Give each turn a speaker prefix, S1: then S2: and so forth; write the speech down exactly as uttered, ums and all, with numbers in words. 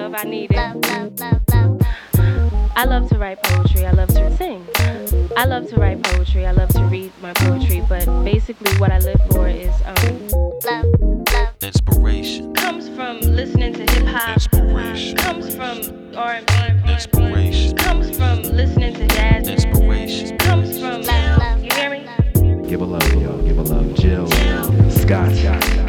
S1: love, I need it. I love to write poetry, I love to sing. I love to write poetry, I love to read my poetry, but basically what I live for is um love, love.
S2: Inspiration.
S1: Comes from listening to hip hop.
S2: Inspiration.
S1: Comes from R and B.
S2: Inspiration.
S1: Comes from listening to jazz.
S2: Inspiration.
S1: Comes from love, love. You hear me?
S3: Give a love, y'all. Give a love. Jill, Scott, Scott.